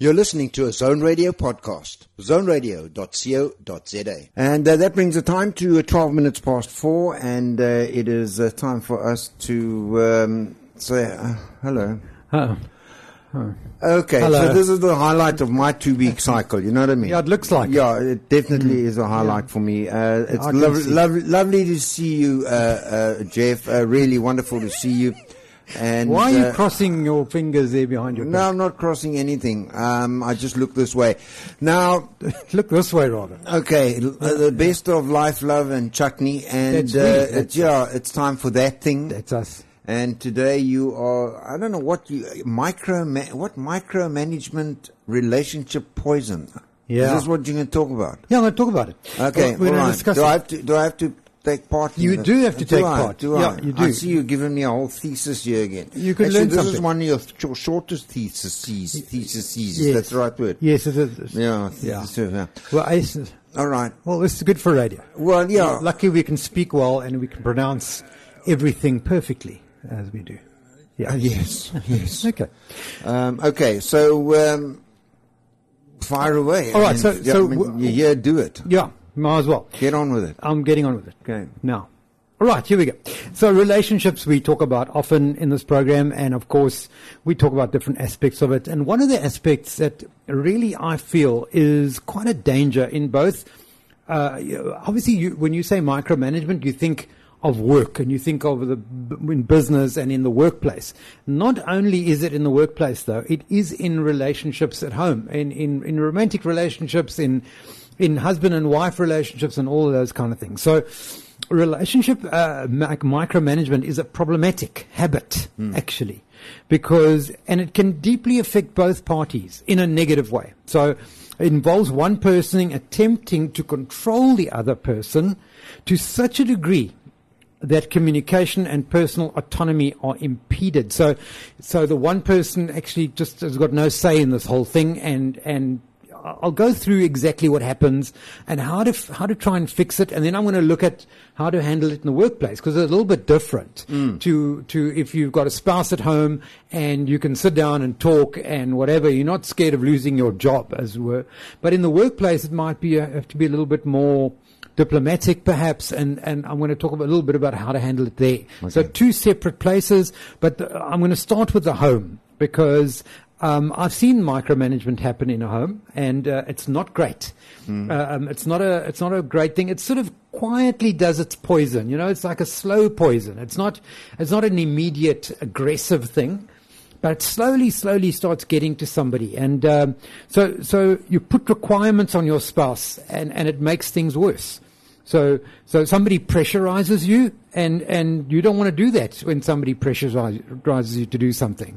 You're listening to a Zone Radio podcast, zoneradio.co.za. And that brings the time to 12 minutes past 4, and it is time for us to say hello. Oh. Okay, Hello. So this is the highlight of my 2-week cycle, you know what I mean? Yeah, it looks like Yeah, it definitely is a highlight for me. It's lovely to see you, Jeff. Really wonderful to see you. And why are you crossing your fingers there behind your No, back? I'm not crossing anything. I just look this way. Now, Look this way, rather. okay, the best of life, love, and chutney. And That's me. it's time for that thing. That's us. And today you are, I don't know what micromanagement relationship poison. Yeah. Is this what you're going to talk about? Yeah, I'm going to talk about it. Okay, We're all going to right. discuss it. Do I have to take part in You this? do have to take part. Do I? Yeah, you do. I see you giving me a whole thesis here again. You could Actually, learn this is something. one of your shortest theses. Yes. That's the right word. Yes, it is. Yeah. Yeah. Yeah. Well, All right. this is good for radio. Well, yeah. Lucky we can speak well and we can pronounce everything perfectly, as we do. Yeah. Yes. Yes. Okay. Okay. So, fire away. All right, so do it. Yeah, might as well. Get on with it. I'm getting on with it. Okay. Now. All right, here we go. So relationships we talk about often in this program, and of course we talk about different aspects of it. And one of the aspects that really I feel is quite a danger in both, obviously when you say micromanagement, you think of work and you think of in business and in the workplace. Not only is it in the workplace though, it is in relationships at home, in romantic relationships, in husband and wife relationships and all of those kind of things. So relationship micromanagement is a problematic habit, actually, and it can deeply affect both parties in a negative way. So it involves one person attempting to control the other person to such a degree that communication and personal autonomy are impeded. So the one person actually just has got no say in this whole thing, and I'll go through exactly what happens and how to try and fix it, and then I'm going to look at how to handle it in the workplace, because it's a little bit different to if you've got a spouse at home and you can sit down and talk and whatever. You're not scared of losing your job, as it were. But in the workplace, it might be have to be a little bit more diplomatic, perhaps, and I'm going to talk a little bit about how to handle it there. Okay. So two separate places, but I'm going to start with the home, because I've seen micromanagement happen in a home, and it's not great. It's not a great thing. It sort of quietly does its poison. You know, it's like a slow poison. It's not an immediate aggressive thing, but it slowly starts getting to somebody. And so you put requirements on your spouse, and it makes things worse. So somebody pressurizes you, and you don't want to do that when somebody pressurizes you to do something.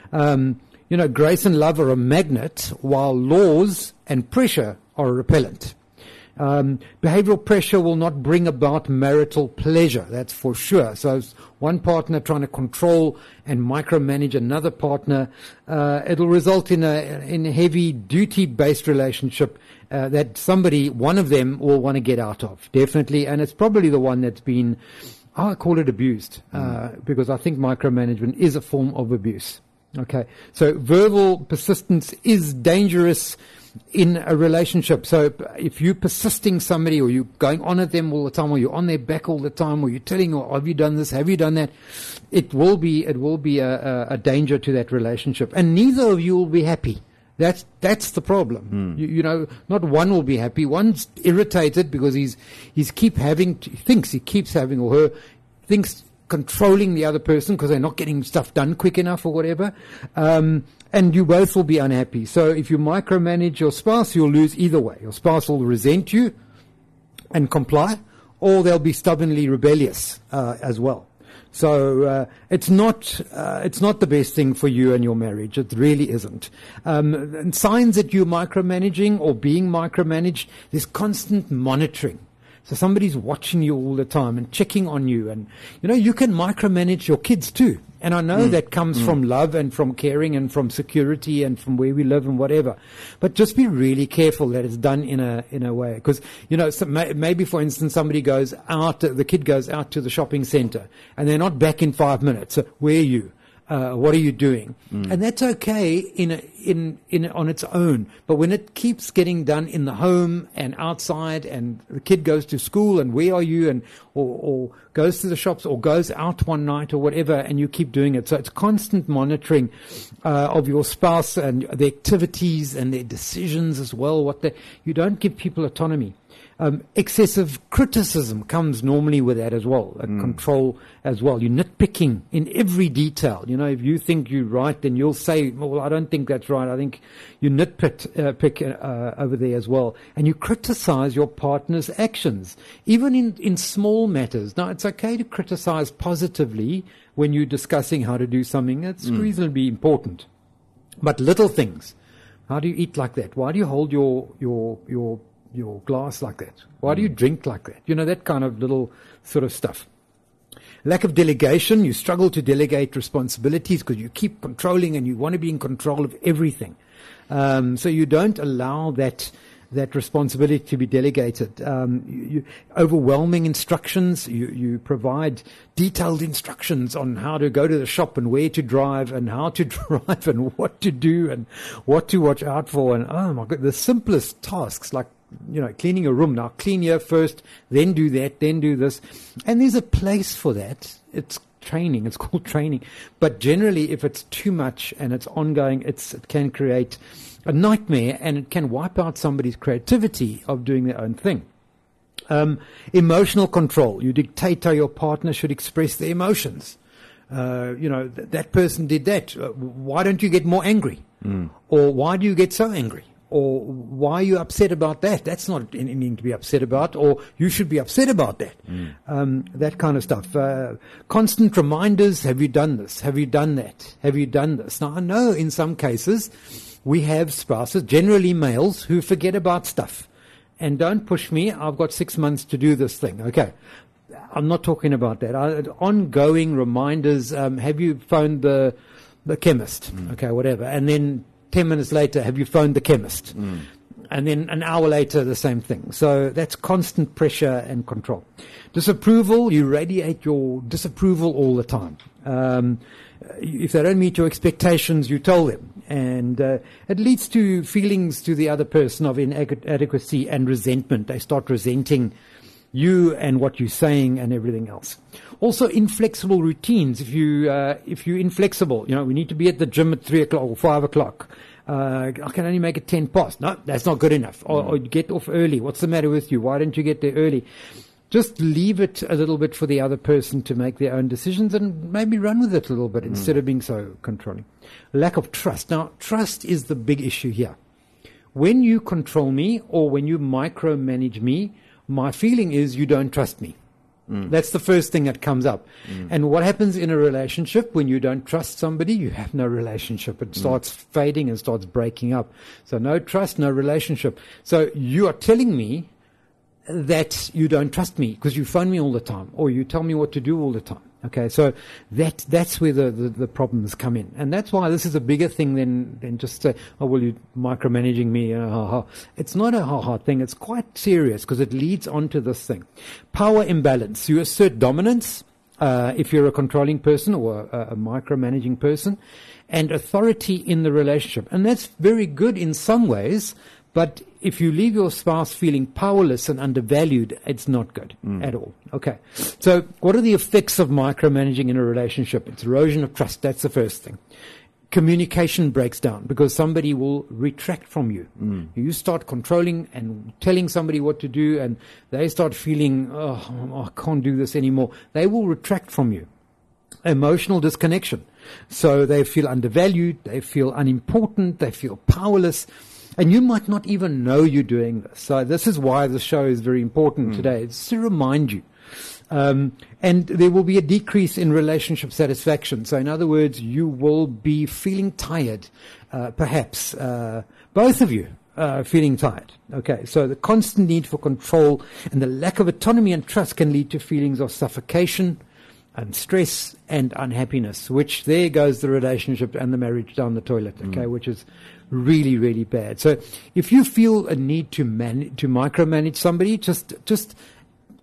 Grace and love are a magnet, while laws and pressure are a repellent. Behavioral pressure will not bring about marital pleasure, that's for sure. So it's one partner trying to control and micromanage another partner, it'll result in a heavy duty-based relationship that one of them will want to get out of, definitely. And it's probably the one that's been, I call it abused, because I think micromanagement is a form of abuse. Okay, so verbal persistence is dangerous in a relationship. So if you're persisting somebody, or you're going on at them all the time, or you're on their back all the time, or you're telling them, have you done this, have you done that, it will be a danger to that relationship, and neither of you will be happy. That's the problem. Not one will be happy. One's irritated because he keeps having, or her thinks controlling the other person because they're not getting stuff done quick enough or whatever, and you both will be unhappy. So if you micromanage your spouse, you'll lose either way. Your spouse will resent you and comply, or they'll be stubbornly rebellious as well. So it's not the best thing for you and your marriage. It really isn't. And signs that you're micromanaging or being micromanaged, there's constant monitoring. So somebody's watching you all the time and checking on you. And, you can micromanage your kids too. And I know that comes from love and from caring and from security and from where we live and whatever. But just be really careful that it's done in a way. Because, maybe, for instance, the kid goes out to the shopping center and they're not back in 5 minutes. So where are you? What are you doing? And that's okay on its own. But when it keeps getting done in the home and outside, and the kid goes to school, and where are you, and or goes to the shops, or goes out one night, or whatever, and you keep doing it. So it's constant monitoring of your spouse and the activities and their decisions as well. You don't give people autonomy. Excessive criticism comes normally with that as well, control as well. You're nitpicking in every detail. If you think you're right, then you'll say, well, I don't think that's right. I think you pick over there as well. And you criticize your partner's actions, even in small matters. Now, it's okay to criticize positively when you're discussing how to do something. That's reasonably important. But little things. How do you eat like that? Why do you hold your glass like that? Why do you drink like that? That kind of little sort of stuff. Lack of delegation. You struggle to delegate responsibilities because you keep controlling and you want to be in control of everything. So you don't allow that responsibility to be delegated. Overwhelming instructions. You provide detailed instructions on how to go to the shop and where to drive and how to drive and what to do and what to watch out for. And oh my God, the simplest tasks like cleaning a room. Now clean here first, then do that, then do this. And there's a place for that. It's training. It's called training. But generally, if it's too much and it's ongoing, it can create a nightmare, and it can wipe out somebody's creativity of doing their own thing. Emotional control. You dictate how your partner should express their emotions. That person did that. Why don't you get more angry? Or why do you get so angry? Or why are you upset about that? That's not anything to be upset about, or you should be upset about that. That kind of stuff. Constant reminders, have you done this? Have you done that? Have you done this? Now, I know in some cases we have spouses, generally males, who forget about stuff. And don't push me, I've got 6 months to do this thing. Okay, I'm not talking about that. Ongoing reminders, have you phoned the chemist? Okay, whatever. And then 10 minutes later, have you phoned the chemist? And then an hour later, the same thing. So that's constant pressure and control. Disapproval, you radiate your disapproval all the time. If they don't meet your expectations, you tell them. And it leads to feelings to the other person of inadequacy and resentment. They start resenting you and what you're saying and everything else. Also, inflexible routines. If you're inflexible, we need to be at the gym at 3 o'clock or 5 o'clock. I can only make it 10 past. No, that's not good enough. Or you get off early. What's the matter with you? Why don't you get there early? Just leave it a little bit for the other person to make their own decisions, and maybe run with it a little bit instead of being so controlling. Lack of trust. Now, trust is the big issue here. When you control me or when you micromanage me, my feeling is you don't trust me. That's the first thing that comes up. And what happens in a relationship when you don't trust somebody? You have no relationship. It starts fading and starts breaking up. So no trust, no relationship. So you are telling me that you don't trust me because you phone me all the time, or you tell me what to do all the time. Okay, so that's where the problems come in. And that's why this is a bigger thing than just say, oh, well, you're micromanaging me. It's not a ha-ha thing. It's quite serious because it leads on to this thing. Power imbalance. You assert dominance if you're a controlling person or a micromanaging person, and authority in the relationship. And that's very good in some ways, but if you leave your spouse feeling powerless and undervalued, it's not good at all. Okay. So what are the effects of micromanaging in a relationship? It's erosion of trust. That's the first thing. Communication breaks down because somebody will retract from you. You start controlling and telling somebody what to do, and they start feeling, I can't do this anymore. They will retract from you. Emotional disconnection. So they feel undervalued. They feel unimportant. They feel powerless. And you might not even know you're doing this. So this is why the show is very important today. It's to remind you. And there will be a decrease in relationship satisfaction. So in other words, you will be feeling tired, perhaps. Both of you feeling tired. Okay, so the constant need for control and the lack of autonomy and trust can lead to feelings of suffocation and stress and unhappiness, which there goes the relationship and the marriage down the toilet, okay, which is really, really bad. So if you feel a need to micromanage somebody, just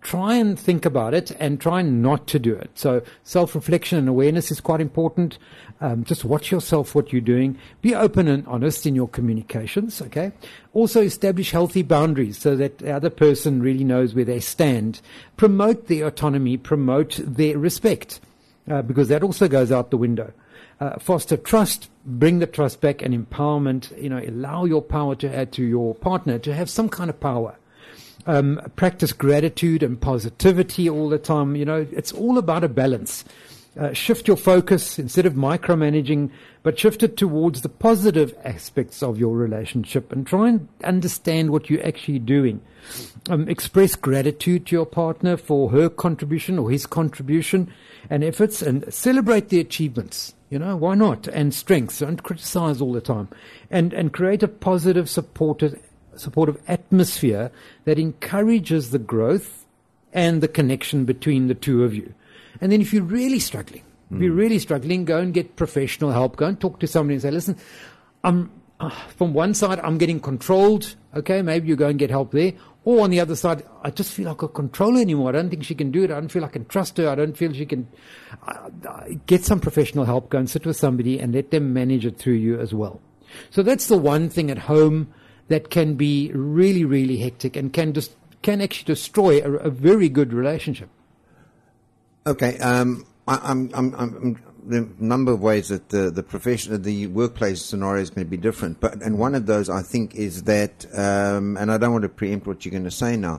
try and think about it and try not to do it. So self-reflection and awareness is quite important. Just watch yourself, what you're doing. Be open and honest in your communications, okay? Also establish healthy boundaries so that the other person really knows where they stand. Promote their autonomy, promote their respect, because that also goes out the window. Foster trust, bring the trust back, and empowerment. Allow your power to add to your partner to have some kind of power. Practice gratitude and positivity all the time. It's all about a balance. Shift your focus instead of micromanaging, but shift it towards the positive aspects of your relationship and try and understand what you're actually doing. Express gratitude to your partner for her contribution or his contribution and efforts, and celebrate the achievements. Why not? And strengths. Don't criticize all the time. And create a positive, supportive atmosphere that encourages the growth and the connection between the two of you. And then if you're really struggling, go and get professional help. Go and talk to somebody and say, listen, from one side, I'm getting controlled. Okay, maybe you go and get help there. Or on the other side, I just feel like I can't control her anymore. I don't think she can do it. I don't feel I can trust her. I don't feel she can. Get some professional help. Go and sit with somebody and let them manage it through you as well. So that's the one thing at home that can be really, really hectic and can actually destroy a very good relationship. Okay, the number of ways that the workplace scenario is going to be different, and one of those I think is that, and I don't want to preempt what you're going to say now.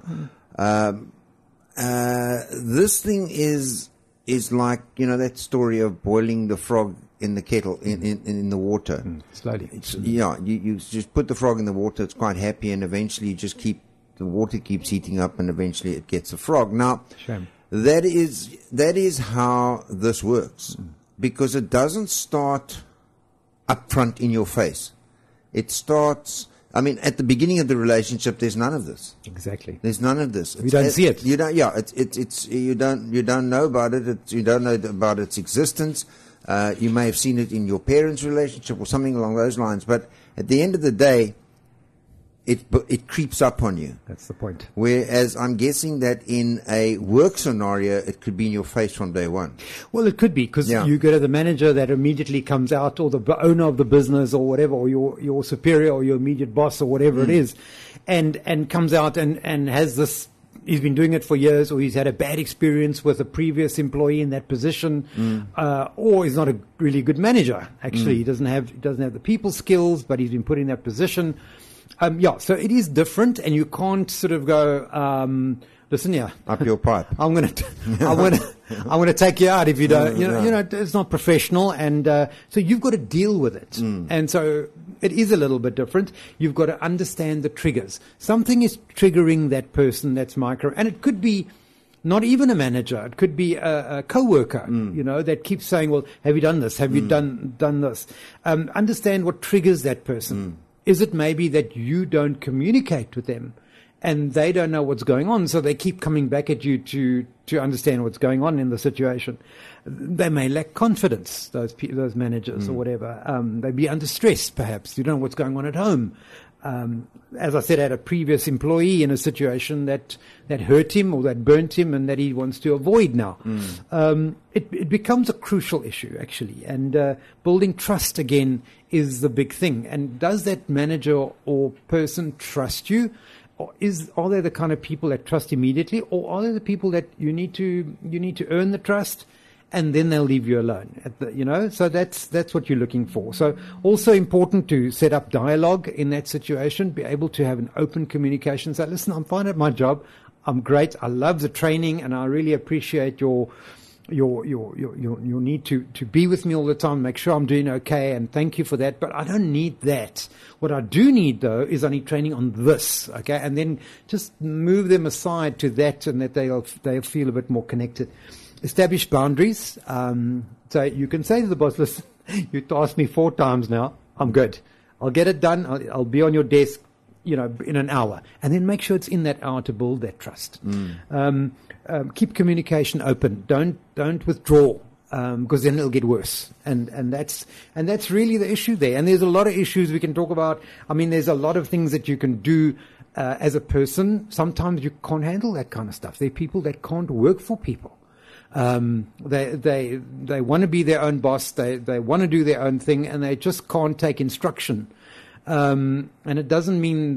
This thing is like that story of boiling the frog in the kettle in the water. Slowly. You just put the frog in the water. It's quite happy, and eventually the water keeps heating up, and eventually it gets a frog. Now, shame. That is how this works, because it doesn't start up front in your face. It starts. At the beginning of the relationship, there's none of this. Exactly. There's none of this. You don't see it. You don't. Yeah. You don't know about it. You don't know about its existence. You may have seen it in your parents' relationship or something along those lines. But at the end of the day, it creeps up on you. That's the point. Whereas I'm guessing that in a work scenario, it could be in your face from day one. Well, it could be, because you get the manager that immediately comes out, or the owner of the business or whatever, or your superior or your immediate boss or whatever it is, and comes out and has this. He's been doing it for years, or he's had a bad experience with a previous employee in that position, or he's not a really good manager. Actually, he doesn't have the people skills, but he's been put in that position. So it is different, and you can't sort of go, listen here. Up your pipe. I'm going to take you out if you don't, it's not professional. And, so you've got to deal with it. And so it is a little bit different. You've got to understand the triggers. Something is triggering that person that's micro, and it could be not even a manager. It could be a coworker, that keeps saying, well, have you done this? Have you done this? Understand what triggers that person. Is it maybe that you don't communicate with them and they don't know what's going on, so they keep coming back at you to understand what's going on in the situation? They may lack confidence, those managers or whatever. They be under stress, perhaps. You don't know what's going on at home. As I said, I had a previous employee in a situation that hurt him or that burnt him and that he wants to avoid now. It becomes a crucial issue, actually. And building trust, again, is the big thing. And does that manager or person trust you? Or are they the kind of people that trust immediately? Or are they the people that you need to earn the trust, and then they'll leave you alone? So that's what you're looking for. So also important to set up dialogue in that situation, be able to have an open communication. Say, listen, I'm fine at my job. I'm great. I love the training, and I really appreciate your need to be with me all the time, make sure I'm doing okay, and thank you for that. But I don't need that. What I do need, though, is I need training on this, okay? And then just move them aside to that, and that they'll feel a bit more connected. Establish boundaries. So you can say to the boss, listen, you tasked me 4 times now. I'm good. I'll get it done. I'll be on your desk, in an hour. And then make sure it's in that hour to build that trust. Keep communication open. Don't withdraw. because then it'll get worse. And that's really the issue there. And there's a lot of issues we can talk about. I mean, there's a lot of things that you can do as a person. Sometimes you can't handle that kind of stuff. There are people that can't work for people. They want to be their own boss. They want to do their own thing, and they just can't take instruction. And it doesn't mean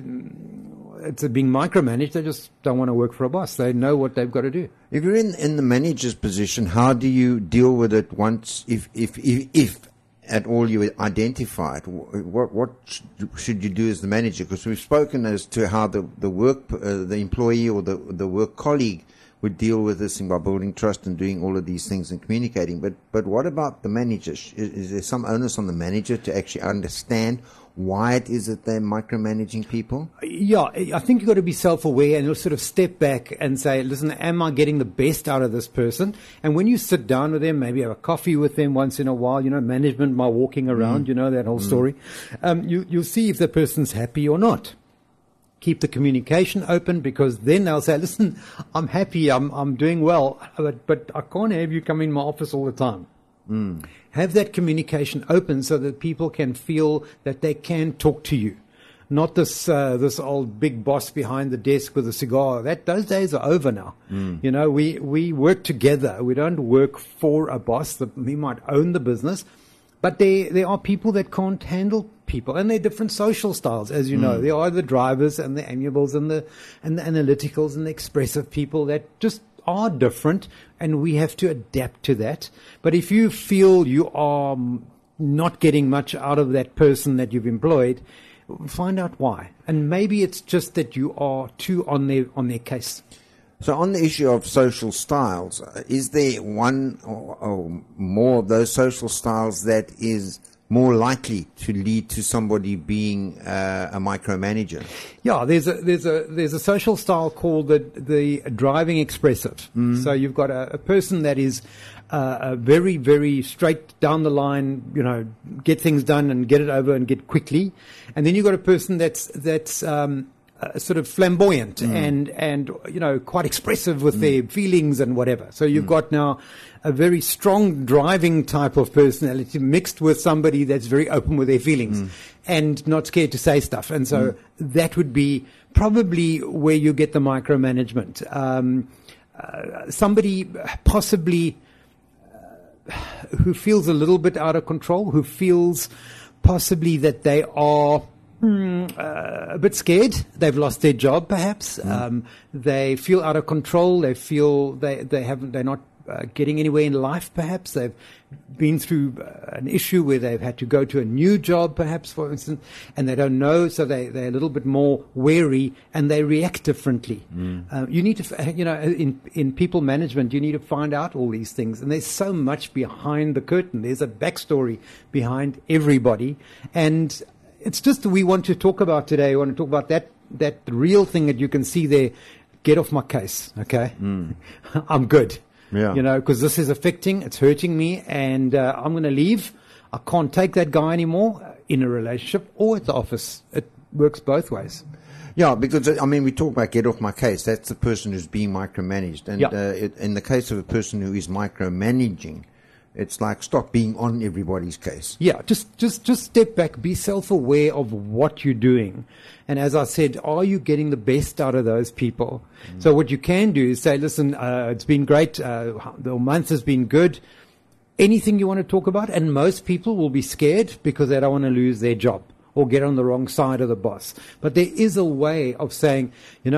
it's being micromanaged. They just don't want to work for a boss. They know what they've got to do. If you're in the manager's position, how do you deal with it once, if at all you identify it? What should you do as the manager? Because we've spoken as to how the employee or the work colleague would deal with this thing by building trust and doing all of these things and communicating. But what about the manager? Is there some onus on the manager to actually understand why it is that they're micromanaging people? Yeah, I think you've got to be self-aware and you'll sort of step back and say, listen, am I getting the best out of this person? And when you sit down with them, maybe have a coffee with them once in a while, management by walking around, that whole story, you'll see if the person's happy or not. Keep the communication open, because then they'll say, listen, I'm happy, I'm doing well, but I can't have you come in my office all the time. Have that communication open so that people can feel that they can talk to you. Not this old big boss behind the desk with a cigar. Those days are over now. We work together. We don't work for a boss. We might own the business, but there are people that can't handle people, and there are different social styles, as you know. There are the drivers and the amiables and the analyticals and the expressive people that just are different, and we have to adapt to that. But if you feel you are not getting much out of that person that you've employed, find out why. And maybe it's just that you are too on their case. So on the issue of social styles, is there one or more of those social styles that is more likely to lead to somebody being a micromanager? Yeah, there's a social style called the driving expressive. So you've got a person that is very, very straight down the line, get things done and get it over and get quickly. And then you've got a person that's sort of flamboyant and quite expressive with their feelings and whatever. So you've got now a very strong driving type of personality mixed with somebody that's very open with their feelings and not scared to say stuff. And so that would be probably where you get the micromanagement. Somebody possibly who feels a little bit out of control, who feels possibly that they are a bit scared. They've lost their job, perhaps. They feel out of control. They feel they're not getting anywhere in life, perhaps. They've been through an issue where they've had to go to a new job, perhaps, for instance, and they don't know, so they're a little bit more wary and they react differently. You need to, in people management, you need to find out all these things. And there's so much behind the curtain. There's a backstory behind everybody. And it's just we want to talk about today. We want to talk about that real thing that you can see there. Get off my case, okay? I'm good. Yeah. Because this is affecting, it's hurting me, and I'm going to leave. I can't take that guy anymore in a relationship or at the office. It works both ways. Yeah, because, we talk about get off my case. That's the person who's being micromanaged. And in the case of a person who is micromanaging, it's like stop being on everybody's case. Yeah, just step back, be self-aware of what you're doing. And as I said, are you getting the best out of those people? So what you can do is say, listen, it's been great. The month has been good. Anything you want to talk about? And most people will be scared because they don't want to lose their job or get on the wrong side of the boss. But there is a way of saying,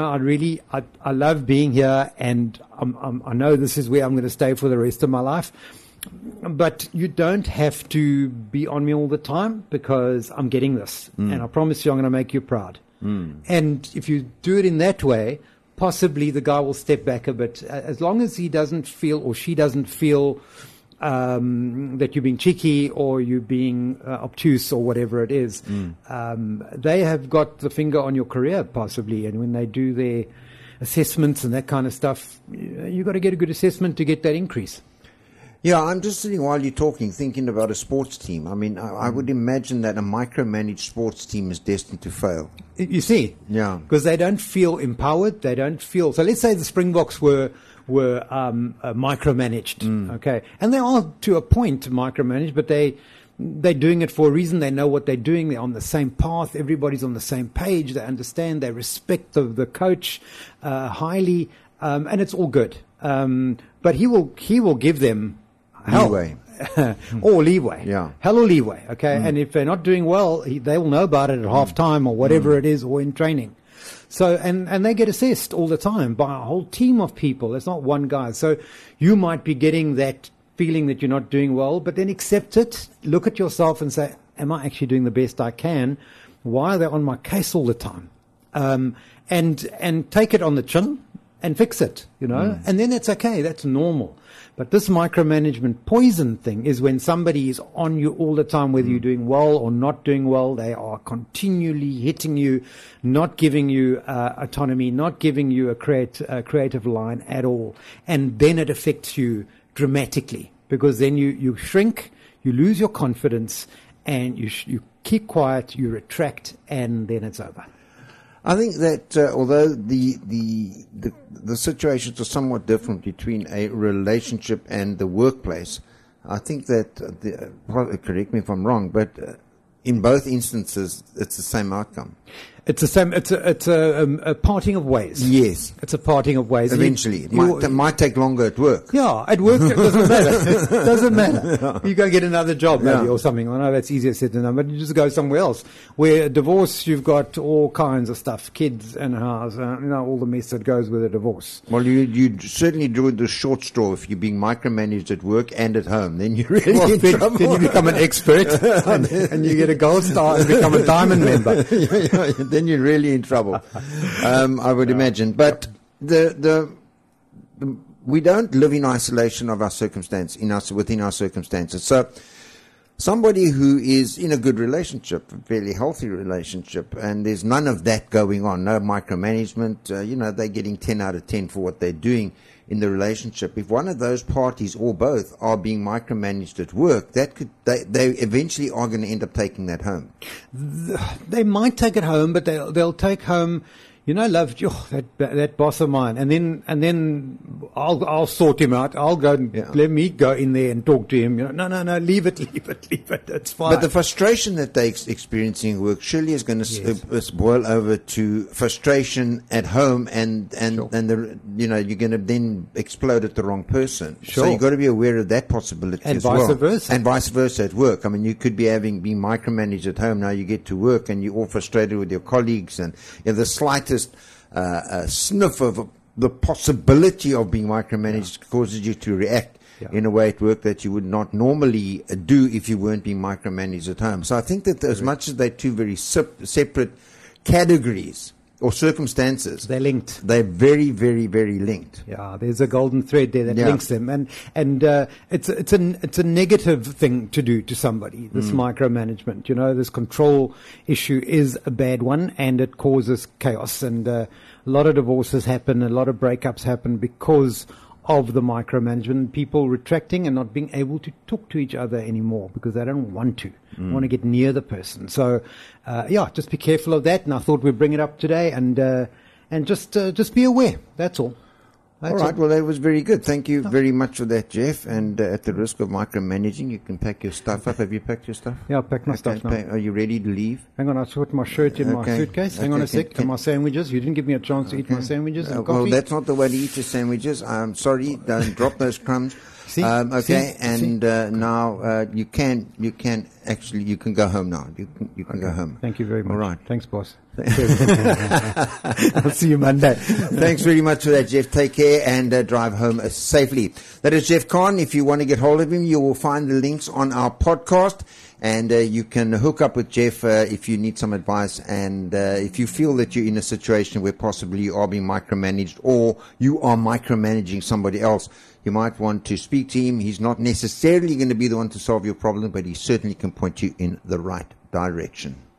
I love being here, and I know this is where I'm going to stay for the rest of my life. But you don't have to be on me all the time because I'm getting this. And I promise you I'm going to make you proud. And if you do it in that way, possibly the guy will step back a bit. As long as he doesn't feel or she doesn't feel that you're being cheeky or you're being obtuse or whatever it is, they have got the finger on your career possibly. And when they do their assessments and that kind of stuff, you've got to get a good assessment to get that increase. Yeah, I'm just sitting while you're talking, thinking about a sports team. I mean, I would imagine that a micromanaged sports team is destined to fail. You see? Yeah. Because they don't feel empowered. They don't feel. So let's say the Springboks were micromanaged, okay? And they are, to a point, micromanaged, but they're doing it for a reason. They know what they're doing. They're on the same path. Everybody's on the same page. They understand. They respect the coach highly, and it's all good. But he will give them hell. Leeway. Or leeway. Yeah. Hell or leeway, okay? And if they're not doing well, they will know about it at half time or whatever it is, or in training. So, and they get assessed all the time by a whole team of people. It's not one guy. So you might be getting that feeling that you're not doing well, but then accept it, look at yourself and say, am I actually doing the best I can? Why are they on my case all the time? And take it on the chin and fix it, and then it's okay. That's normal. But this micromanagement poison thing is when somebody is on you all the time, whether you're doing well or not doing well. They are continually hitting you, not giving you autonomy, not giving you a creative line at all. And then it affects you dramatically, because then you shrink, you lose your confidence, and you keep quiet, you retract, and then it's over. I think that although the situations are somewhat different between a relationship and the workplace, I think that, correct me if I'm wrong, but in both instances, it's the same outcome. It's the same. It's a parting of ways. Yes, it's a parting of ways. Eventually, it might take longer at work. Yeah, at work it doesn't matter. It doesn't matter. You go get another job maybe or something. I know that's easier said than done, but you just go somewhere else. Where a divorce, you've got all kinds of stuff, kids and a house, all the mess that goes with a divorce. Well, you certainly drew the short straw if you're being micromanaged at work and at home. Then you're really in trouble. Then you become an expert and you get a gold star and become a diamond member. Then you're really in trouble, I would imagine. But we don't live in isolation of our circumstance, within our circumstances. So somebody who is in a good relationship, a fairly healthy relationship, and there's none of that going on, no micromanagement, they're getting 10 out of 10 for what they're doing in the relationship. If one of those parties or both are being micromanaged at work, they eventually are going to end up taking that home. They might take it home, but they'll take home, love, that boss of mine, and then I'll sort him out. I'll go and let me go in there and talk to him. No, leave it. It's fine. But the frustration that they're experiencing at work surely is going to boil over to frustration at home, and you're going to then explode at the wrong person. Sure. So you've got to be aware of that possibility and as well. And vice versa at work. I mean, you could be being micromanaged at home. Now you get to work and you're all frustrated with your colleagues, and the slightest sniff of the possibility of being micromanaged causes you to react in a way at work that you would not normally do if you weren't being micromanaged at home. So I think that as much as they're two very separate categories or circumstances, they're linked. They're very, very, very linked. Yeah, there's a golden thread there that links them, and it's a negative thing to do to somebody. This micromanagement, this control issue is a bad one, and it causes chaos. And a lot of divorces happen, a lot of breakups happen because of the micromanagement, people retracting and not being able to talk to each other anymore because they don't want to. Want to get near the person. So, just be careful of that. And I thought we'd bring it up today and just be aware. That's all. All right. Well, that was very good. Thank you very much for that, Jeff. And at the risk of micromanaging, you can pack your stuff up. Have you packed your stuff? Yeah, I've packed my stuff now. Are you ready to leave? Hang on, I'll put my shirt in my suitcase. Hang on a sec. And my sandwiches. You didn't give me a chance to eat my sandwiches and coffee. Well, that's not the way to eat your sandwiches. I'm sorry. Don't drop those crumbs. Now you can go home now. You can go home. Thank you very much. All right. Thanks, boss. I'll see you Monday. Thanks very much for that, Jeff. Take care and drive home safely. That is Jeff Kahn. If you want to get hold of him, you will find the links on our podcast. And you can hook up with Jeff if you need some advice, and if you feel that you're in a situation where possibly you are being micromanaged or you are micromanaging somebody else, you might want to speak to him. He's not necessarily going to be the one to solve your problem, but he certainly can point you in the right direction.